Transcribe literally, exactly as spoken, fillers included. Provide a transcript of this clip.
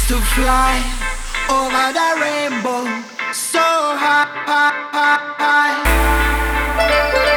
to fly over the rainbow, so high, high, high, high.